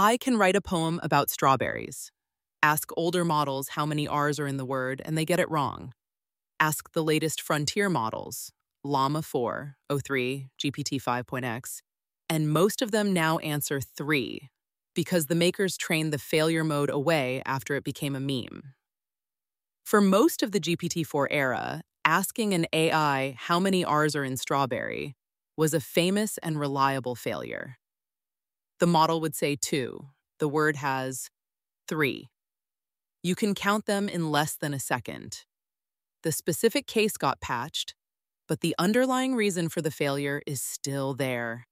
AI can write a poem about strawberries. Ask older models how many R's are in the word, and they get it wrong. Ask the latest frontier models, Llama 4, O3, GPT 5.x, and most of them now answer 3, because the makers trained the failure mode away after it became a meme. For most of the GPT-4 era, asking an AI how many R's are in strawberry was a famous and reliable failure. The model would say 2. The word has 3. You can count them in less than a second. The specific case got patched, but the underlying reason for the failure is still there.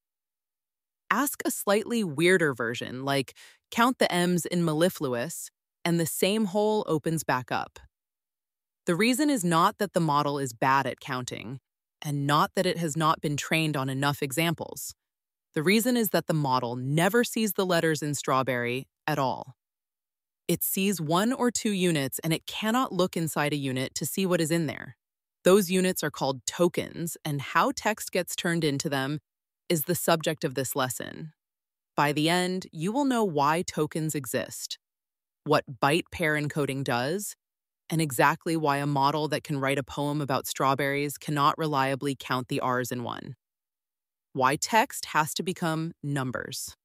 Ask a slightly weirder version, like count the M's in mellifluous, and the same hole opens back up. The reason is not that the model is bad at counting, and not that it has not been trained on enough examples. The reason is that the model never sees the letters in strawberry at all. It sees 1 or 2 units, and it cannot look inside a unit to see what is in there. Those units are called tokens, and how text gets turned into them is the subject of this lesson. By the end, you will know why tokens exist, what byte pair encoding does, and exactly why a model that can write a poem about strawberries cannot reliably count the R's in one. Why text has to become numbers.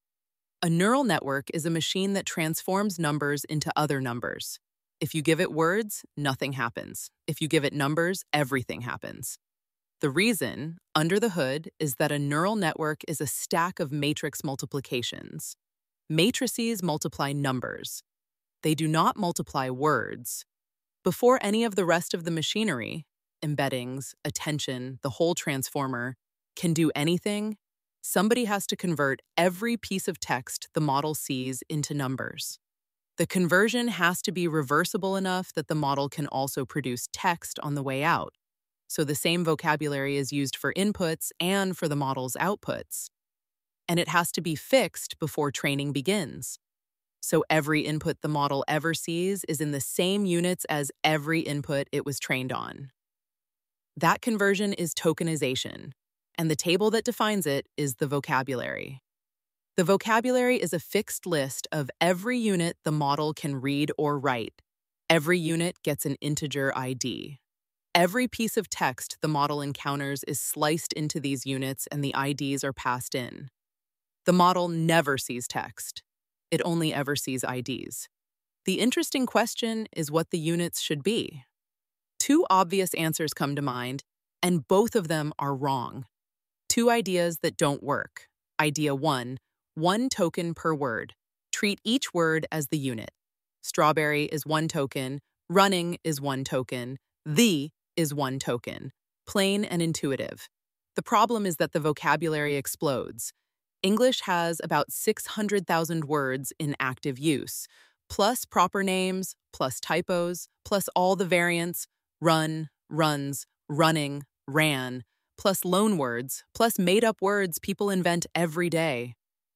A neural network is a machine that transforms numbers into other numbers. If you give it words, nothing happens. If you give it numbers, everything happens. The reason, under the hood, is that a neural network is a stack of matrix multiplications. Matrices multiply numbers. They do not multiply words. Before any of the rest of the machinery, embeddings, attention, the whole transformer, can do anything, somebody has to convert every piece of text the model sees into numbers. The conversion has to be reversible enough that the model can also produce text on the way out. So the same vocabulary is used for inputs and for the model's outputs. And it has to be fixed before training begins. So every input the model ever sees is in the same units as every input it was trained on. That conversion is tokenization, and the table that defines it is the vocabulary. The vocabulary is a fixed list of every unit the model can read or write. Every unit gets an integer ID. Every piece of text the model encounters is sliced into these units and the IDs are passed in. The model never sees text. It only ever sees IDs. The interesting question is what the units should be. 2 obvious answers come to mind, and both of them are wrong. 2 ideas that don't work. Idea 1, 1 token per word. Treat each word as the unit. Strawberry is 1 token, running is 1 token, the is 1 token. Plain and intuitive. The problem is that the vocabulary explodes. English has about 600,000 words in active use, plus proper names, plus typos, plus all the variants, run, runs, running, ran, plus loanwords, plus made-up words people invent every day.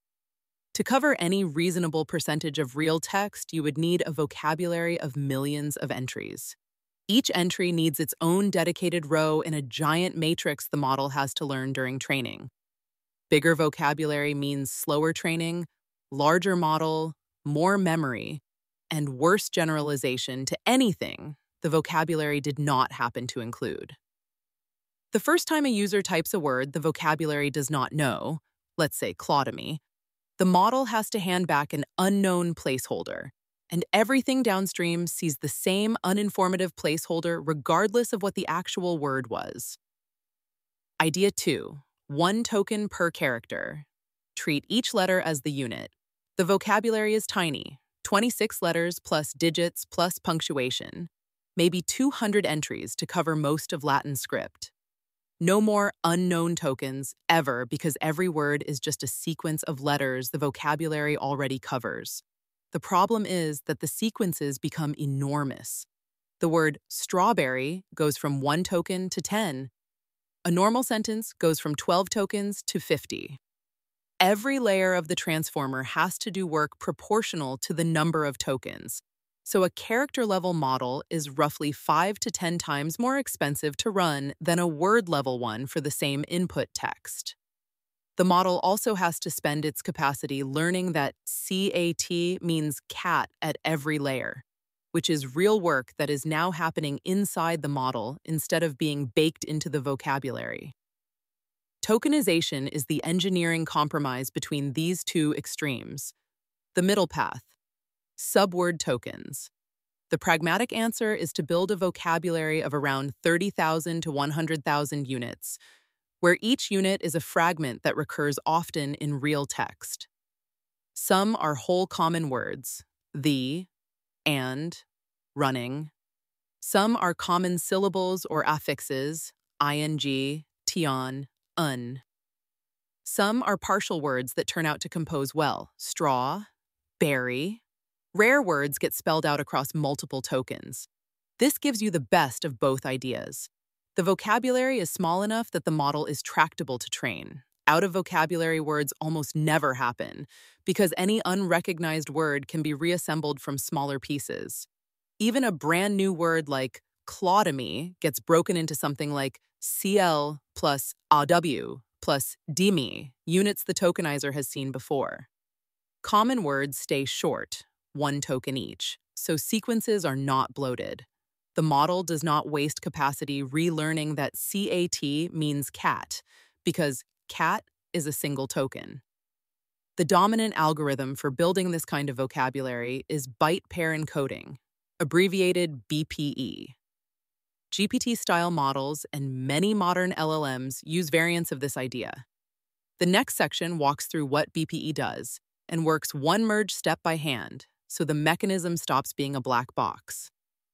To cover any reasonable percentage of real text, you would need a vocabulary of millions of entries. Each entry needs its own dedicated row in a giant matrix the model has to learn during training. Bigger vocabulary means slower training, larger model, more memory, and worse generalization to anything the vocabulary did not happen to include. The first time a user types a word the vocabulary does not know, let's say clotomy, the model has to hand back an unknown placeholder, and everything downstream sees the same uninformative placeholder regardless of what the actual word was. Idea 2. 1 token per character. Treat each letter as the unit. The vocabulary is tiny, 26 letters plus digits plus punctuation, maybe 200 entries to cover most of Latin script. No more unknown tokens ever because every word is just a sequence of letters the vocabulary already covers. The problem is that the sequences become enormous. The word strawberry goes from 1 token to 10. A normal sentence goes from 12 tokens to 50. Every layer of the transformer has to do work proportional to the number of tokens. So a character-level model is roughly 5 to 10 times more expensive to run than a word-level one for the same input text. The model also has to spend its capacity learning that CAT means cat at every layer, which is real work that is now happening inside the model instead of being baked into the vocabulary. Tokenization is the engineering compromise between these two extremes. The middle path, subword tokens. The pragmatic answer is to build a vocabulary of around 30,000 to 100,000 units, where each unit is a fragment that recurs often in real text. Some are whole common words, the, and, running. Some are common syllables or affixes, ing, tion, un. Some are partial words that turn out to compose well, straw, berry. Rare words get spelled out across multiple tokens. This gives you the best of both ideas. The vocabulary is small enough that the model is tractable to train. Out-of-vocabulary words almost never happen, because any unrecognized word can be reassembled from smaller pieces. Even a brand new word like clotomy gets broken into something like CL plus AW plus DME, units the tokenizer has seen before. Common words stay short, one token each, so sequences are not bloated. The model does not waste capacity relearning that CAT means cat, because cat is a single token. The dominant algorithm for building this kind of vocabulary is byte-pair encoding, abbreviated BPE. GPT-style models and many modern LLMs use variants of this idea. The next section walks through what BPE does and works one merge step by hand, so the mechanism stops being a black box.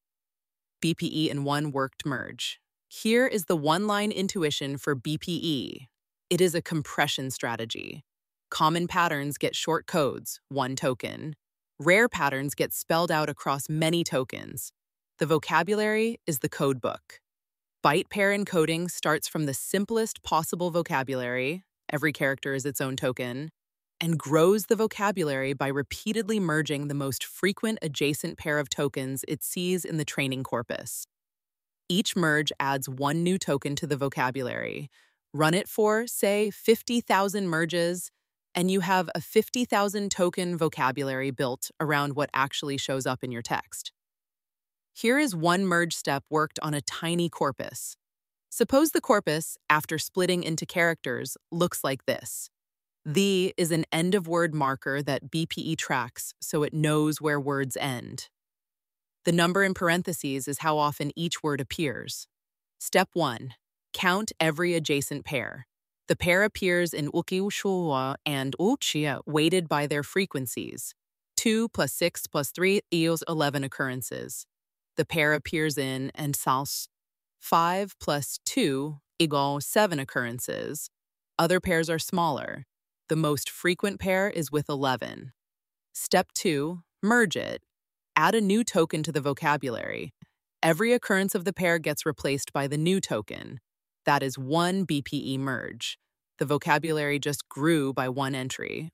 BPE in one worked merge. Here is the one-line intuition for BPE. It is a compression strategy. Common patterns get short codes, one token. Rare patterns get spelled out across many tokens. The vocabulary is the codebook. Byte-pair encoding starts from the simplest possible vocabulary, every character is its own token, and grows the vocabulary by repeatedly merging the most frequent adjacent pair of tokens it sees in the training corpus. Each merge adds one new token to the vocabulary. Run it for, say, 50,000 merges, and you have a 50,000 token vocabulary built around what actually shows up in your text. Here is one merge step worked on a tiny corpus. Suppose the corpus, after splitting into characters, looks like this. The is an end-of-word marker that BPE tracks so it knows where words end. The number in parentheses is how often each word appears. Step 1. Count every adjacent pair. The pair appears in ukiushua and uchia weighted by their frequencies. 2 plus 6 plus 3 equals 11 occurrences. The pair appears in and sals. 5 plus 2 equals 7 occurrences. Other pairs are smaller. The most frequent pair is with 11. Step 2, merge it. Add a new token to the vocabulary. Every occurrence of the pair gets replaced by the new token. That is one BPE merge. The vocabulary just grew by one entry.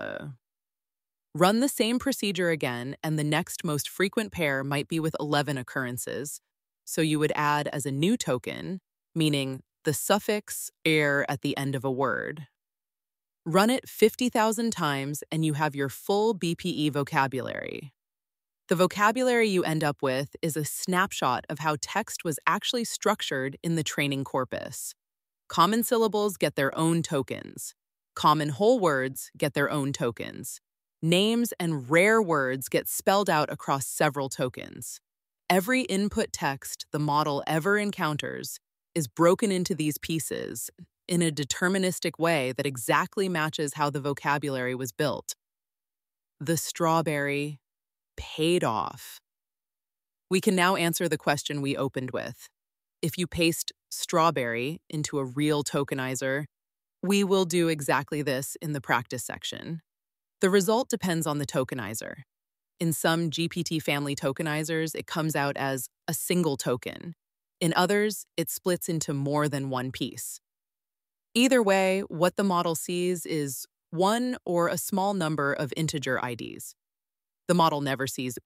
Run the same procedure again, and the next most frequent pair might be with 11 occurrences. So you would add as a new token, meaning the suffix "er" at the end of a word. Run it 50,000 times and you have your full BPE vocabulary. The vocabulary you end up with is a snapshot of how text was actually structured in the training corpus. Common syllables get their own tokens. Common whole words get their own tokens. Names and rare words get spelled out across several tokens. Every input text the model ever encounters is broken into these pieces in a deterministic way that exactly matches how the vocabulary was built. The strawberry paid off. We can now answer the question we opened with. If you paste strawberry into a real tokenizer, we will do exactly this in the practice section. The result depends on the tokenizer. In some GPT family tokenizers, it comes out as a single token. In others, it splits into more than one piece. Either way, what the model sees is one or a small number of integer IDs. The model never sees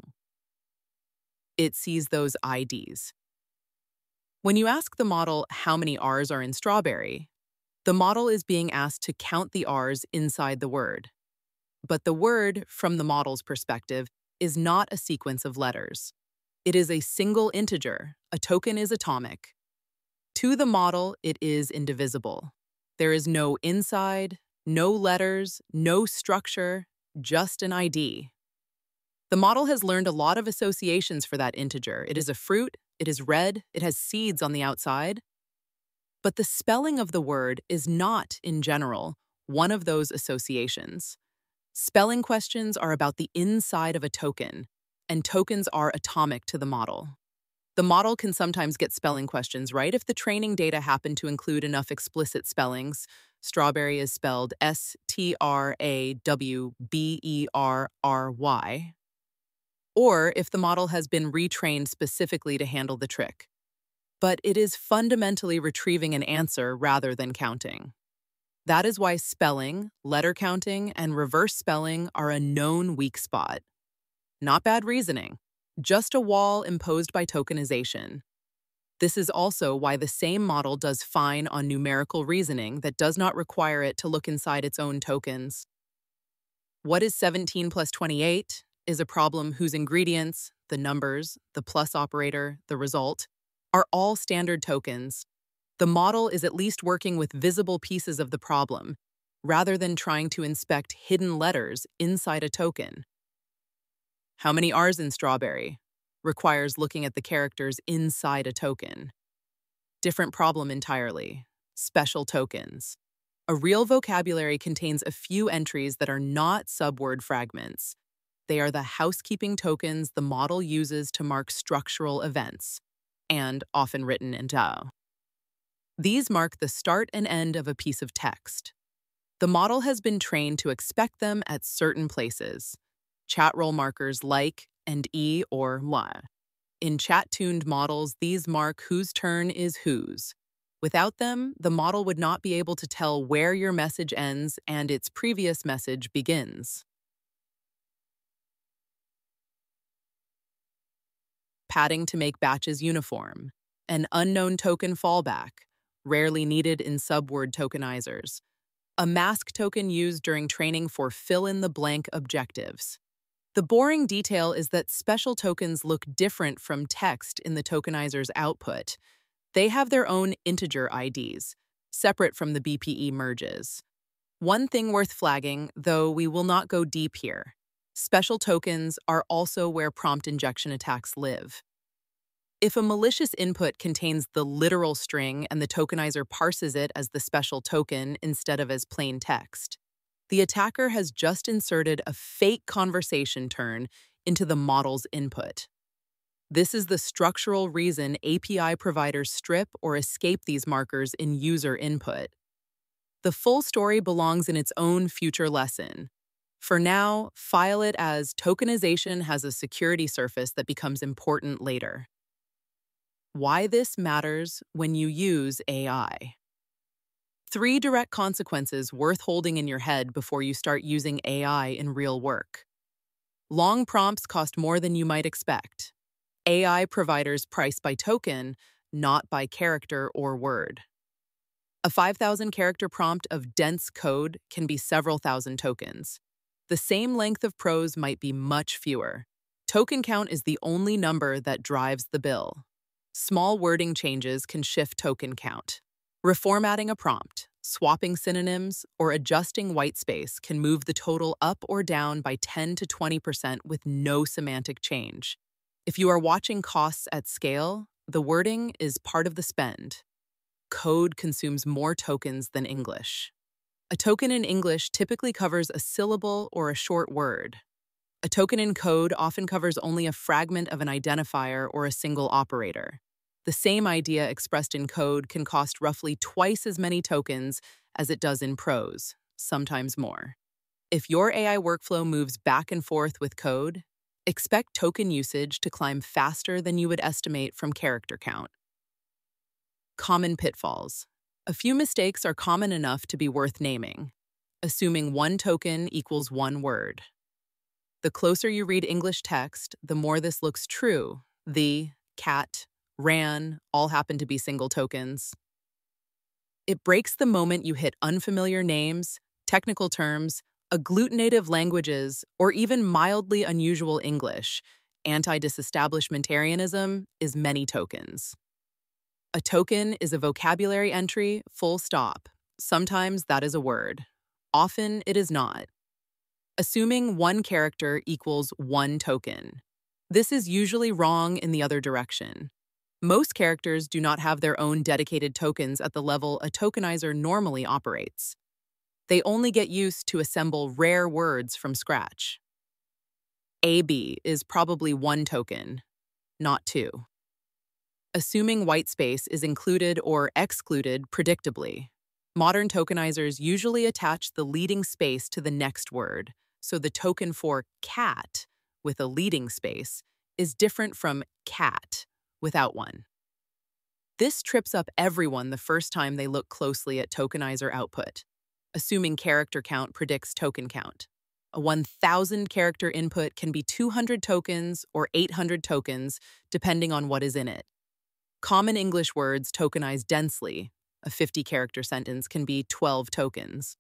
it sees those IDs. When you ask the model how many R's are in strawberry, The model is being asked to count the R's inside the word. But the word, from the model's perspective, is not a sequence of letters. It is a single integer. A token is atomic. To the model, it is indivisible. There is no inside, no letters, no structure, just an ID. The model has learned a lot of associations for that integer. It is a fruit, it is red, it has seeds on the outside. But the spelling of the word is not, in general, one of those associations. Spelling questions are about the inside of a token, and tokens are atomic to the model. The model can sometimes get spelling questions right if the training data happen to include enough explicit spellings. Strawberry is spelled Strawberry, or if the model has been retrained specifically to handle the trick. But it is fundamentally retrieving an answer rather than counting. That is why spelling, letter counting, and reverse spelling are a known weak spot. Not bad reasoning, just a wall imposed by tokenization. This is also why the same model does fine on numerical reasoning that does not require it to look inside its own tokens. What is 17 plus 28 is a problem whose ingredients, the numbers, the plus operator, the result, are all standard tokens. The model is at least working with visible pieces of the problem, rather than trying to inspect hidden letters inside a token. How many R's in strawberry requires looking at the characters inside a token. Different problem entirely. Special tokens. A real vocabulary contains a few entries that are not subword fragments. They are the housekeeping tokens the model uses to mark structural events, and often written in Dao. These mark the start and end of a piece of text. The model has been trained to expect them at certain places. Chat role markers like and e or la. In chat-tuned models, these mark whose turn is whose. Without them, the model would not be able to tell where your message ends and its previous message begins. Padding to make batches uniform. An unknown token fallback, rarely needed in subword tokenizers. A mask token used during training for fill-in-the-blank objectives. The boring detail is that special tokens look different from text in the tokenizer's output. They have their own integer IDs, separate from the BPE merges. One thing worth flagging, though we will not go deep here. Special tokens are also where prompt injection attacks live. If a malicious input contains the literal string and the tokenizer parses it as the special token instead of as plain text, the attacker has just inserted a fake conversation turn into the model's input. This is the structural reason API providers strip or escape these markers in user input. The full story belongs in its own future lesson. For now, file it as tokenization has a security surface that becomes important later. Why this matters when you use AI. 3 direct consequences worth holding in your head before you start using AI in real work. Long prompts cost more than you might expect. AI providers price by token, not by character or word. A 5,000-character prompt of dense code can be several thousand tokens. The same length of prose might be much fewer. Token count is the only number that drives the bill. Small wording changes can shift token count. Reformatting a prompt, swapping synonyms, or adjusting whitespace can move the total up or down by 10 to 20% with no semantic change. If you are watching costs at scale, the wording is part of the spend. Code consumes more tokens than English. A token in English typically covers a syllable or a short word. A token in code often covers only a fragment of an identifier or a single operator. The same idea expressed in code can cost roughly twice as many tokens as it does in prose, sometimes more. If your AI workflow moves back and forth with code, expect token usage to climb faster than you would estimate from character count. Common pitfalls. A few mistakes are common enough to be worth naming. Assuming one token equals one word. The closer you read English text, the more this looks true. The, cat, ran all happen to be single tokens. It breaks the moment you hit unfamiliar names, technical terms, agglutinative languages, or even mildly unusual English. Anti-disestablishmentarianism is many tokens. A token is a vocabulary entry, full stop. Sometimes that is a word. Often it is not. Assuming one character equals one token. This is usually wrong in the other direction. Most characters do not have their own dedicated tokens at the level a tokenizer normally operates. They only get used to assemble rare words from scratch. AB is probably one token, not two. Assuming whitespace is included or excluded predictably. Modern tokenizers usually attach the leading space to the next word, so the token for cat with a leading space is different from cat without one. This trips up everyone the first time they look closely at tokenizer output. Assuming character count predicts token count. A 1,000 character input can be 200 tokens or 800 tokens, depending on what is in it. Common English words tokenize densely. A 50-character sentence can be 12 tokens.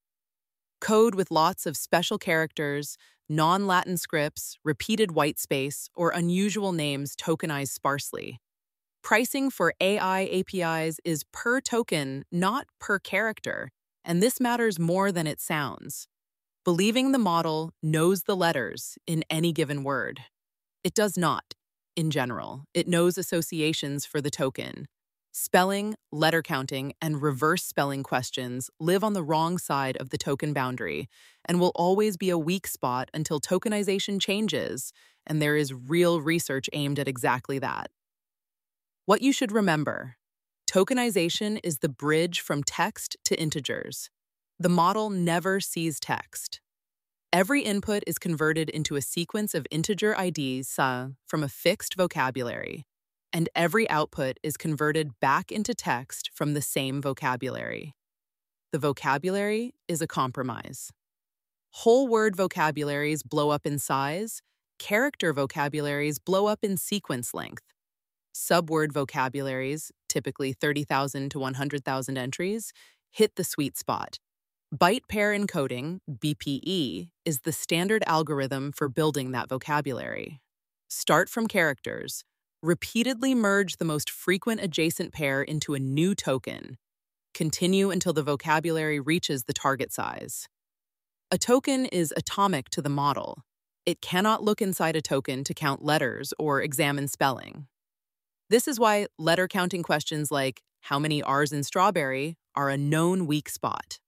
Code with lots of special characters, non-Latin scripts, repeated whitespace, or unusual names tokenize sparsely. Pricing for AI APIs is per token, not per character, and this matters more than it sounds. Believing the model knows the letters in any given word. It does not, in general. It knows associations for the token. Spelling, letter counting, and reverse spelling questions live on the wrong side of the token boundary and will always be a weak spot until tokenization changes, and there is real research aimed at exactly that. What you should remember: tokenization is the bridge from text to integers. The model never sees text. Every input is converted into a sequence of integer IDs from a fixed vocabulary, and every output is converted back into text from the same vocabulary. The vocabulary is a compromise. Whole word vocabularies blow up in size, character vocabularies blow up in sequence length. Subword vocabularies, typically 30,000 to 100,000 entries, hit the sweet spot. Byte pair encoding, BPE, is the standard algorithm for building that vocabulary. Start from characters. Repeatedly merge the most frequent adjacent pair into a new token. Continue until the vocabulary reaches the target size. A token is atomic to the model. It cannot look inside a token to count letters or examine spelling. This is why letter counting questions like, how many R's in strawberry, are a known weak spot.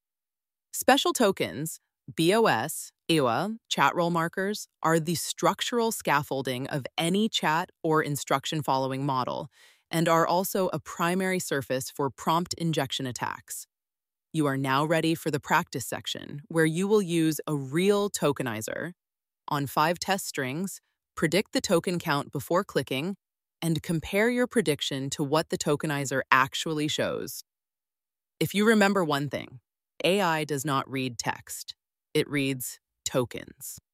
Special tokens, BOS, EWA, chat role markers, are the structural scaffolding of any chat or instruction-following model and are also a primary surface for prompt injection attacks. You are now ready for the practice section, where you will use a real tokenizer. On 5 test strings, predict the token count before clicking, and compare your prediction to what the tokenizer actually shows. If you remember one thing, AI does not read text. It reads tokens.